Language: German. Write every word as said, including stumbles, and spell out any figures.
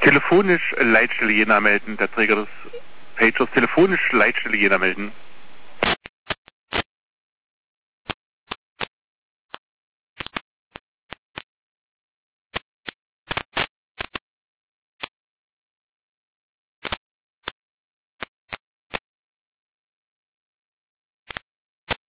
Telefonisch Leitstelle Jena melden. Der Träger des Pagers telefonisch Leitstelle Jena melden.